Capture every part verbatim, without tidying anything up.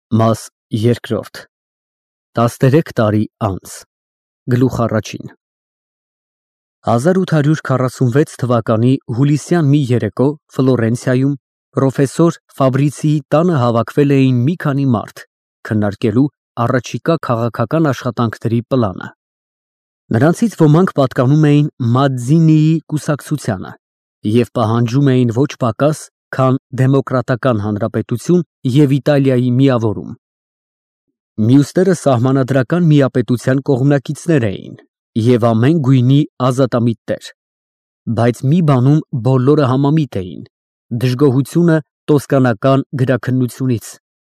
Մաս երկրորդ տասներեք տարի անց Գլուխ առաջին հազար ութ հարյուր քառասունվեց թվականի հուլիսյան մի երեկո Ֆլորենցիայում պրոֆեսոր Ֆաբրիցիի տանը հավաքվել էին մի քանի մարդ քննարկելու առաջիկա քաղաքական աշխատանքների պլանը։ Նրանցից ոմանք պատկանում էին Մաձինիի կուսակցությանը և պահանջում էին ոչ պակաս, քան Դեմոկրատական Հանրապետություն և Իտալիայի միավորում։ Մյուսները սահմանադրական միապետության կողմնակիցներ էին և ամեն գույնի ազատամիտներ, բայց մի բանում բոլորը համամիտ էին՝ դժգոհությունը տոսկանական գրաքննությունից։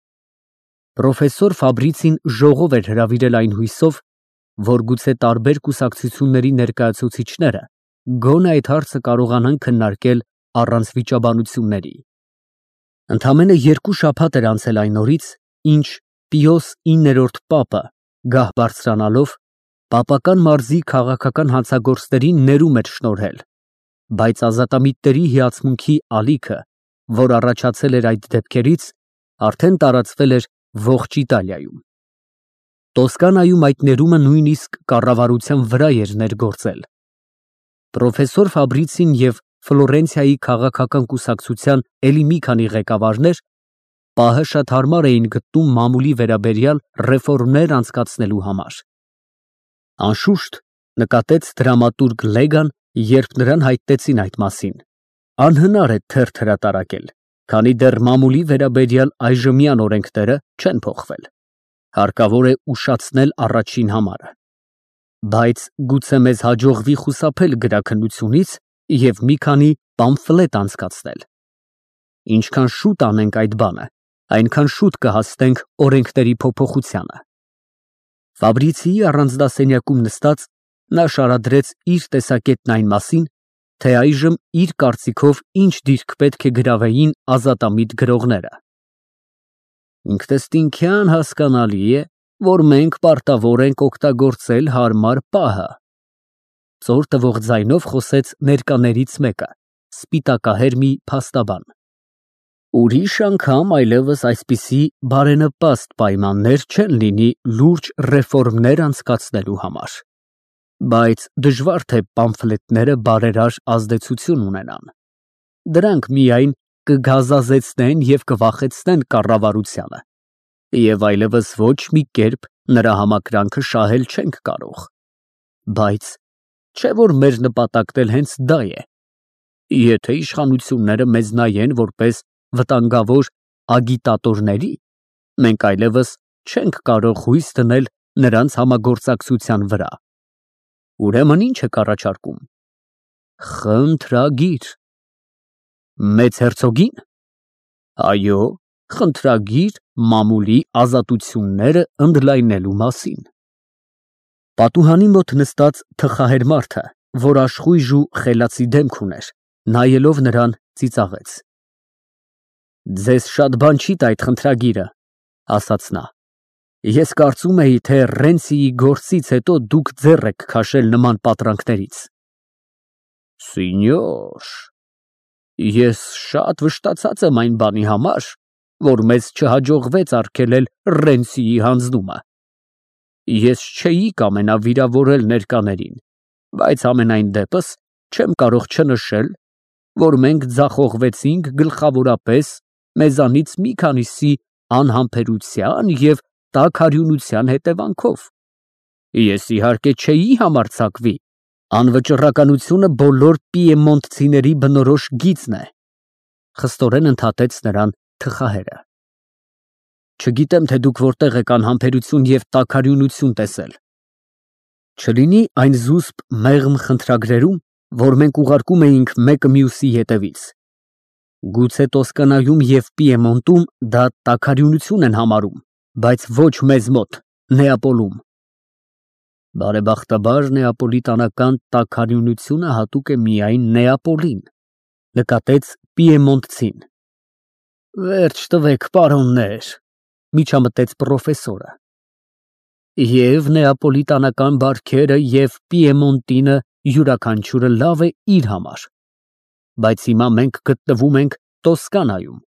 Պրոֆեսոր Ֆաբրիցին ժողով էր հրավիրել այն հույսով, որ գուցե տարբեր կուսակցությունների ներկայացուցիչները գոնե այդ հարցը կարողանան քննարկել առանց վիճաբանությունների։ Ընդամենը երկու շաբաթ էր անցել այն օրից, ինչ Պիոս իններորդ պապը, գահ բարձրանալով, պապական մարզի քաղաքական հանցագործներին ներում էր շնորհել, բայց ազատամիտների հիացմունքի ալիքը, որ առաջացել էր այդ դեպքերից, արդեն տարածվել էր ողջ Իտալիայում։ Տոսկանայում այդ ներումը նույնիսկ կառավարության վրա էր ներգործել։ Պրոֆեսոր Ֆաբրիցին և Ֆլորենցիայի քաղաքական կուսակցության էլի մի քանի ղեկավարներ պահը շատ հարմար էին գտնում մամուլի վերաբերյալ ռեֆորմներ անցկացնելու համար։ Անշուշտ, նկատեց դրամատուրգ Լեգան, երբ նրան հայտնեցին այդ մասին, անհնար է թերթ հրատարակել, քանի դեռ մամուլի վերաբերյալ այժմյան օրենքները չեն փոխվել, հարկավոր է ուշացնել առաջին համարը։ Բայց գուցե մեզ հաջողվի խուսափել գրաքննությունից և մի քանի պամֆլետ անցկացնել։ Ինչքան շուտ անենք այդ բանը, այնքան շուտ կհասնենք օրենքների փոփոխությանը։ Ֆաբրիցիի առանձնասենյակում նստած նա շարադրեց իր տեսակետն այն մասին, թե այժմ իր կարծիքով ինչ դիրք պետք է գրավեին ազատամիտ գրողները։ Ինքնըստինքյան հասկանալի է, որ մենք պարտավոր ենք օգտագործել հարմար պահը, ծոր տվող ձայնով խոսեց ներկաներից մեկը, սպիտակահեր մի փաստաբան։ Ուրիշ անգամ այլևս այսպիսի բարենպաստ պայմաններ չեն լինի լուրջ ռեֆորմներ անցկացնելու համար, բայց դժվար թե պամֆլետները բարերար ազդեցություն ունենան։ Դրանք միայն կգազազեցնեն և կվախեցնեն կառավարությանը, և այլևս ոչ մի կերպ նրա համակրանքը շահել չենք կարող։ Բայց չէ՞ որ մեր նպատակն էլ հենց դա է։ Եթե իշխանությունները մեզ նայեն որպես վտանգավոր ագիտատորների, մենք այլևս չենք կարող հույս դնել նրանց համագործակցության վրա։ Ուրեմն ի՞նչ եք առաջարկում։ Խնդրագիր։ Մեծ հերցոգի՞ն։ Այո, խնդրագիր մամուլի ազատությունները ընդլայնելու մասին։ Պատուհանի մոտ նստած թխահեր մարդը, որ աշխույժ ու խելացի դեմք ուներ, նայելով նրան ծիծաղեց։ Ձեզ շատ բան չի տա այդ խնդրագիրը, ասաց նա։ Ես կարծում էի, թե Ռենցիի գործից հետո դուք ձեռ եք քաշել նման պատրանքներից։ Սինյոր, ես շատ վշտացած եմ այն բանի համար, որ մեզ չհաջողվեց արգելել Ռենցիի հանձնումը։ Ես չէի կամենավիրավորել ներկաներին, բայց ամենայն դեպս չեմ կարող չնշել, որ մենք ձախողվեցինք գլխավորապես մեզանից մի քանիսի անհամբերության և տաքարյունության հետևանքով։ Ես իհարկե չէի համարձակվի, անվճռականությունը բոլոր պիեմոնտցիների բնորոշ գիծն է, խստորեն ընդհատեց նրան թխահերը։ Չգիտեմ, թե դուք որտեղ եք անհամբերություն և տաքարյունություն տեսել։ Չլինի այն զուսպ մեղմ խնդրագրերում, որ մենք ուղարկում էինք մեկը մյուսի հետևից։ Գուցե Տոսկանայում և Պիեմոնտում դա տաքարյունություն են համարում, բայց ոչ մեզ մոտ, Նեապոլում։ Բարեբախտաբար նեապոլիտանական տաքարյունությունը հատուկ է միայն Նեապոլին, նկատեց պիեմոնտցին։ Վերջ տվեք, պարոններ, միջամտեց պրոֆեսորը։ Եվ նեապոլիտանական բարքերը և Պիեմոնտինը յուրաքանչյուրը լավ է իր համար, բայց հիմա մենք գտնվում ենք Տոսկանայում,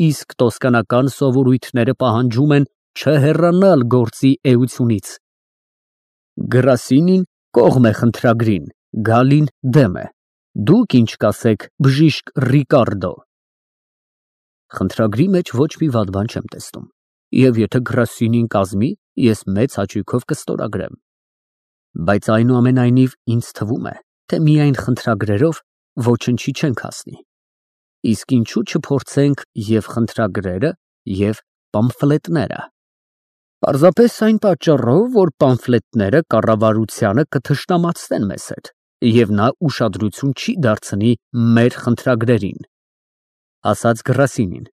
իսկ տոսկանական սովորույթները պահանջում են չհեռանալ գործի էությունից։ Գրասինին կողմ է խնդրագրին, Գալին դեմ է։ Դուք ինչ կասեք, բժիշկ Ռիկարդո։ Խնդրագրի մեջ ոչ մի վատ բան չեմ տեսնում, և եթե գրասինին կազմի, ես մեծ հաճույքով կստորագրեմ։ Բայց այնուամենայնիվ ինձ թվում է, թե միայն խնդրագրերով ոչնչի չենք հասնի։ Իսկ ինչու չփորձենք և խնդրագրերը, և պամֆլետները։ Պարզապես այն պատճառով, որ պամֆլետները կառավարությանը կթշնամացնեն մեզ հետ, և նա ուշադրություն չի դարձնի մեր խնդրագրերին, ասաց գրասինին։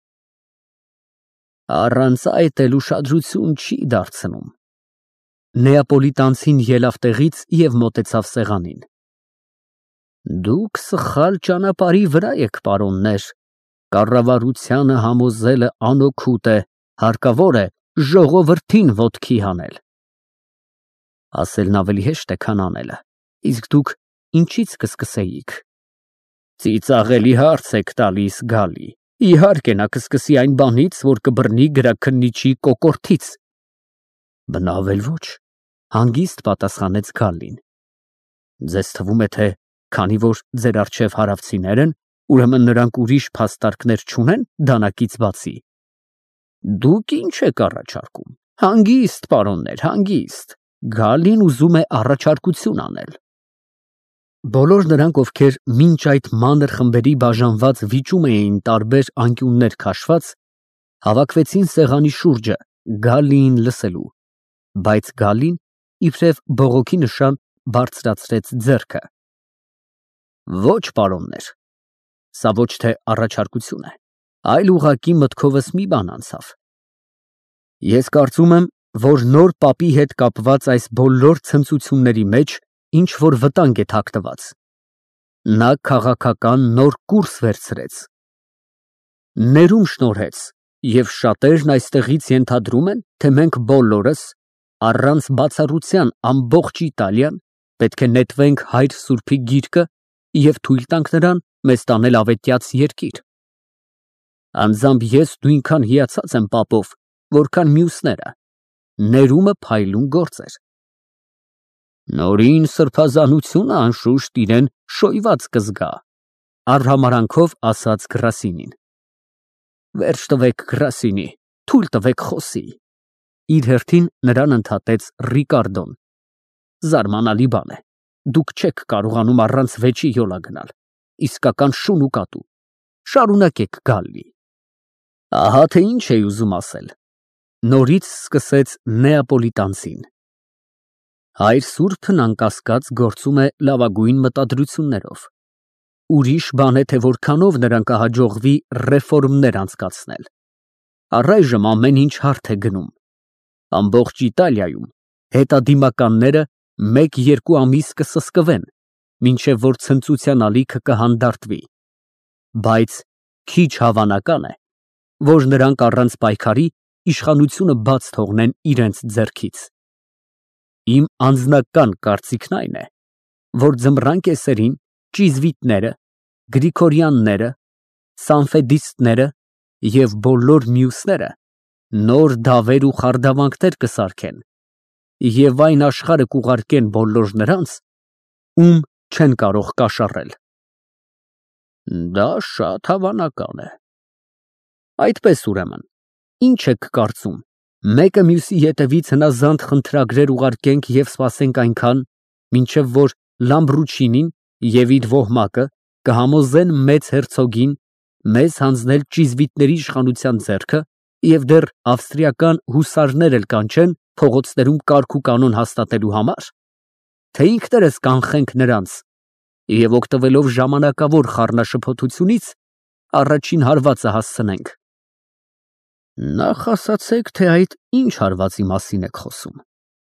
Առանց այդ էլ ուշադրություն չի դարձնում։ Նեապոլիտանցին ելավ տեղից և մոտեցավ սեղանին։ Դուք սխալ ճանապարհի վրա եք, պարոններ, կառավարությանը համոզելը անօգուտ է, հարկավոր է ժողովրդին ոտքի հանել։ Ասելն ավելի հեշտ է, քան անելը, իսկ դուք ինչից կսկսեիք։ Ծիծաղելի հարց եք տալիս, Գալի, իհարկե նա կսկսի այն բանից, որ կբռնի գրաքննիչի կոկորդից։ Բնավ էլ ոչ, հանգիստ պատասխանեց Գալին։ Ձեզ թվում է, թե քանի որ ձեր առջև հարավցիներ են, ուրեմն նրանք ուրիշ փաստարկներ չունեն դանակից բացի։ Դուք ինչ եք առաջարկում։ Հանգիստ, պարոններ, հանգիստ։ Գալին ուզում է առաջարկություն անել։ Բոլոր նրանք, ովքեր մինչ այդ մանր խմբերի բաժանված վիճում էին տարբեր անկյուններ քաշված, հավաքվեցին սեղանի շուրջը Գալիին լսելու, բայց Գալին, իբրև բողոքի նշան, բարձրացրեց ձեռքը։ Ոչ, պարոններ, սա ոչ թե առաջարկություն է, այլ ուղղակի մտքովս մի բան անցավ։ Ես կարծում եմ, որ նոր պապի հետ կապված այս բոլոր ցնծությունների մեջ ինչ-որ վտանգ է թաքնված։ Նա քաղաքական նոր կուրս վերցրեց, ներում շնորհեց, և շատերն այստեղից ենթադրում են, թե մենք բոլորս, առանց բացառության ամբողջ Իտալիան, պետք է նետվենք Հայր Սուրբի գիրկը և թույլ տանք նրան մեզ տանել ավետյաց երկիր։ Անձամբ ես նույնքան հիացած եմ պապով, որքան մյուսները։ Ներումը փայլուն գործ էր։ Նորին սրբազանությունը անշուշտ իրեն շոյված կզգա, արհամարհանքով ասաց գրասինին։ Վերջ տվեք գրասինի, թույլ տվեք խոսի։ Իր հերթին նրան ընդհատեց Ռիկարդոն։ Զարմանալի բան է, դուք չեք կարողանում առանց վեճի յոլա գնալ, իսկական շուն ու կատու։ Շարունակեք, Գալլի։ Ահա թե ինչ էի ուզում ասել, նորից սկսեց նեապոլիտանցին։ Հայր Սուրբն անկասկած գործում է լավագույն մտադրություններով։ Ուրիշ բան է, թե որքանով նրան կհաջողվի ռեֆորմներ անցկացնել։ Առայժմ ամեն ինչ հարթ է գնում։ Ամբողջ Իտալիայում հետադիմականները մեկ֊երկու ամիս կսսկվեն, մինչև որ ցնծության ալիքը կհանդարտվի։ Բայց քիչ հավանական է, որ նրանք առանց պայքարի իշխանությունը բաց թողնեն իրենց ձեռքից։ Իմ անձնական կարծիքն այն է, որ ձմռան կեսերին ճիզվիտները, գրիգորյանները, սանֆեդիստները և բոլոր մյուսները նոր դավեր ու խարդավանքներ կսարքեն և այն աշխարհը կուղարկեն բոլոր նրանց, ում չեն կարող կաշառել։ Դա շատ հավանական է։ Այդպես ուրեմն, ինչ եք կարծում, մեկը մյուսի ետևից հնազանդ խնդրագրեր ուղարկենք և սպասենք այնքան, մինչև որ Լամբրուչինին և իր ոհմակը կհամոզեն մեծ հերցոգին մեզ հանձնել ճիզվիտների իշխանության ձեռքը և դեռ ավստրիական հուսարներ էլ կանչեն փողոցներում կարգ ու կանոն հաստատելու համար, թե ինքներս կանխենք նրանց և օգտվելով ժամանակավոր խառնաշփոթությունից առաջին հարվածը հասցնենք։ Նախ ասացեք, թե այդ ինչ հարվածի մասին եք խոսում։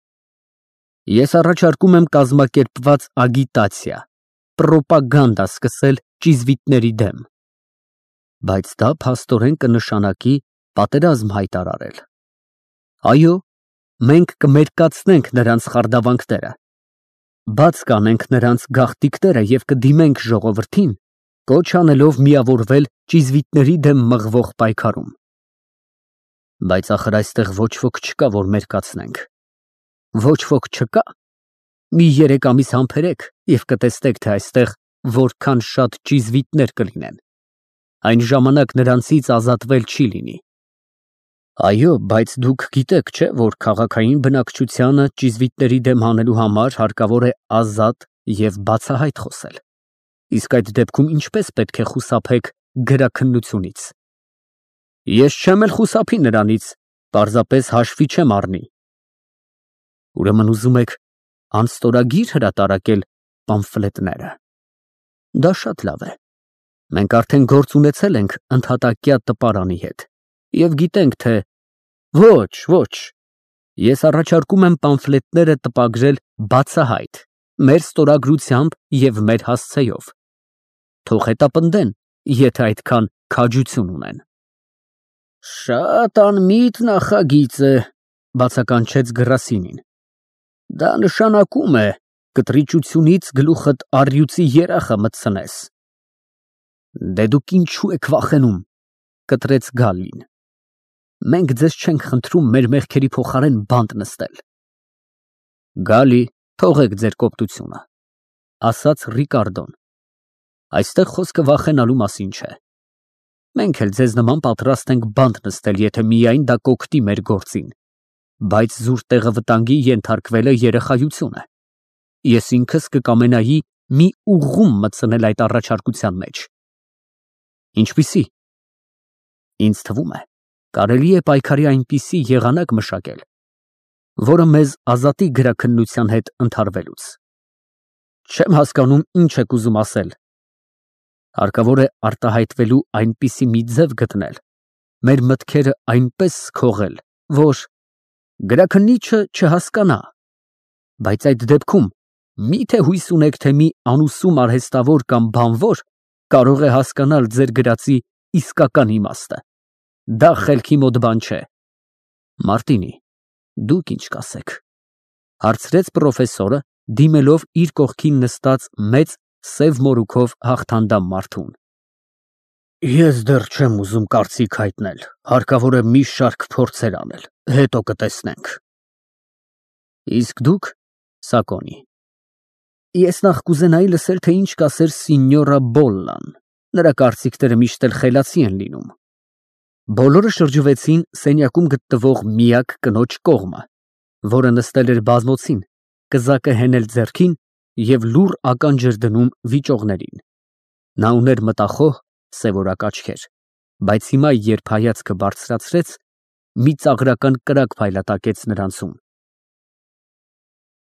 Ես առաջարկում եմ կազմակերպված ագիտացիա, պրոպագանդա սկսել ճիզվիտների դեմ, բայց դա փաստորեն կնշանակի պատերազմ հայտարարել։ Այո, մենք կմերկացնենք նրանց խարդավանքները, բաց կանենք նրանց գաղտնիքները և կդիմենք ժողովրդին, կոչ անելով միավորվել ճիզվիտների դեմ մղվող պայքարում։ Բայց ախր այստեղ ոչ ոք չկա, որ մերկացնենք։ Ոչ ոք չկա։ Մի երեք ամիս համբերեք և կտեսնեք, թե այստեղ որքան շատ ճիզվիտներ կլինեն։ Այն ժամանակ նրանցից ազատվել չի լինի։ Այո, բայց դուք գիտեք, չէ՞, որ քաղաքային բնակչությանը ճիզվիտների դեմ հանելու համար հարկավոր է ազատ և բացահայտ խոսել։ Իսկ այդ դեպքում ինչպես պետք է խուսափեք գրաքննությունից։ Ես չեմ էլ խուսափի նրանից, պարզապես հաշվի չեմ առնի։ Ուրեմն ուզում եք անստորագիր հրատարակել պամֆլետները։ Դա շատ լավ է։ Մենք արդեն գործ ունեցել ենք ընդհատակյա տպարանի հետ և գիտենք, թե ոչ, ոչ, ես առաջարկում եմ պամֆլետները տպագրել բացահայտ, մեր ստորագրությամբ և մեր հասցեով։ Թող հետապնդեն, եթե այդքան քաջություն ունեն։ Շատ անմիտ նախագիծ է, բացականչեց Գրասիմին։ Դա նշանակում է կտրիճությունից գլուխդ առյուծի երախը մտցնես։ Դե դուք ինչու եք վախենում, կտրեց Գալին։ Մենք ձեզ չենք խնդրում մեր մեղքերի փոխարեն բանտ նստել։ Գալի, թողեք ձեր կոպտությունը, ասաց Ռիկարդոն։ Այստեղ խոսքը վախենալու մասին չէ։ Մենք էլ ձեզ նման պատրաստ ենք բանտ նստել, եթե միայն դա կօգտի մեր գործին, բայց զուր տեղը վտանգի ենթարկվելը երեխայություն է։ Ես ինքս կկամենայի մի ուղղում մտցնել այդ առաջարկության մեջ։ Ինչպիսի։ Ինձ թվում է, կարելի է պայքարի այնպիսի եղանակ մշակել, որը մեզ ազատի գրաքննության հետ ընդհարվելուց։ Չեմ հասկանում, ինչ եք ուզում ասել։ Հարկավոր է արտահայտվելու այնպիսի մի ձև գտնել, մեր մտքերը այնպես քողել, որ գրաքննիչը չհասկանա, բայց այդ դեպքում մի՞թե հույս ունեք, թե մի անուսում արհեստավոր կամ բանվոր կարող է հասկանալ ձեր գրածի իսկական իմաստը։ Դա խելքի մոտ բան չէ։ Մարտինի, դուք ինչ կասեք, հարցրեց պրոֆեսորը, դիմելով իր կողքին նստած մեծ սև մորուքով հաղթանդամ մարդուն։ Ես դեռ չեմ ուզում կարծիք հայտնել, հարկավոր է մի շարք փորձեր անել, հետո կտեսնենք։ Իսկ դուք, Սակոնի։ Ես նախ կուզենայի լսել, թե ինչ կասեր Սինյորա Բոլլան, նրա կարծիքները միշտ էլ խելացի են լինում։ Բոլորը շրջվեցին սենյակում գտնվող միակ կնոջ կողմը, որը նստել էր բազմոցին, կզակը հենել ձեռքին և լուռ ականջ էր դնում վիճողներին։ Նա ուներ մտախոհ սևորակ աչքեր, բայց հիմա, երբ հայացքը բարձրացրեց, մի ծաղրական կրակ փայլատակեց նրանցում,